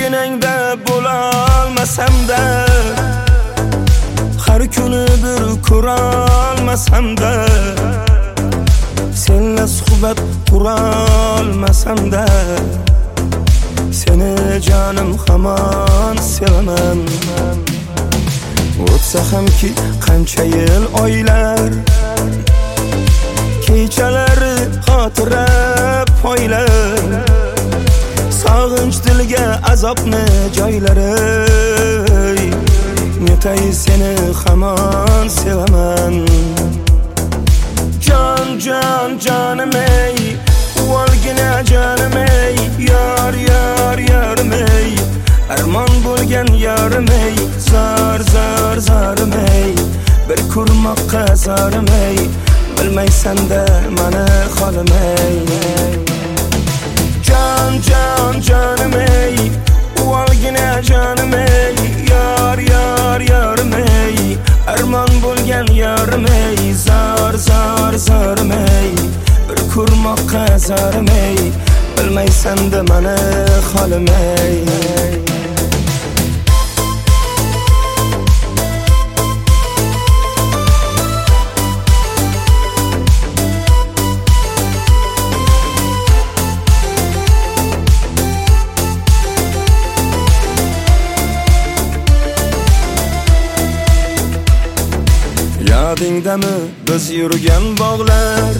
Oyginangda bo'lolmasam-da, har kuni bir ko'rolmasam-da, senla suhbat qurolmasam-da, seni jonim hamon sevaman. O'tsa hamki qancha yil oylar, kechalari xotira poylar, sog'inch dilga azobni joylari, netay seni hamon sevaman. Jon jon jonim ey, volgina jonim ey, yor yor yorim ey, armon bo'lgan yorim ey, zor zor zorim ey, bir ko'rmoqqa zorim ey, bilmaysan-da mani holim ey. Jon jon jonim ey, volgina jonim ey, yor yor yorim ey, armon bo'lgan yorim ey, zor zor zorim ey, bir ko'rmoqqa zorim ey, bilmaysan-da mani holim ey. Yodingdami biz yurgan bog'lar,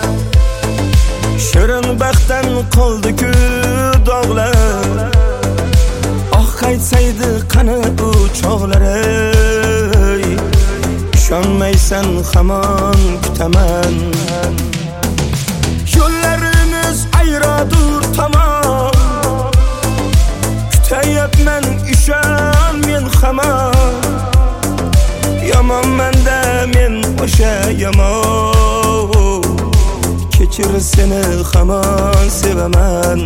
shirin baxtdan qoldi-ku dog'lar. Oh qaytsaydi qani u chog'lar ey, ishonmaysan hamon kutaman. Yo'llarimiz ayrodur tamom, kutayapman ishon men hamon. Yomonman-da men o'sha yomon, kechir seni hamon sevaman.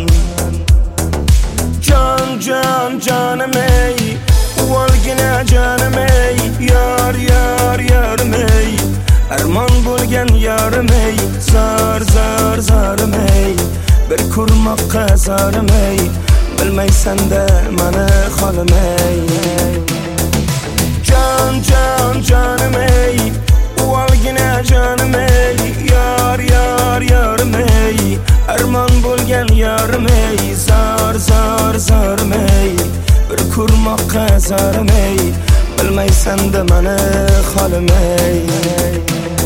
Jon jon jonim ey, volgina jonim ey, yor yor yorim ey, armon bo'lgan yorim ey, zor zor zorim ey, bir ko'rmoqqa zorim ey, bilmaysan-da mani holim ey. Jon jon jonim ey, volgina jonim ey, yor yor yorim ey, armon bo'lgan yorim ey, zor zor zorim ey, bir ko'rmoqqa zorim ey, bilmaysan-da mani holim ey.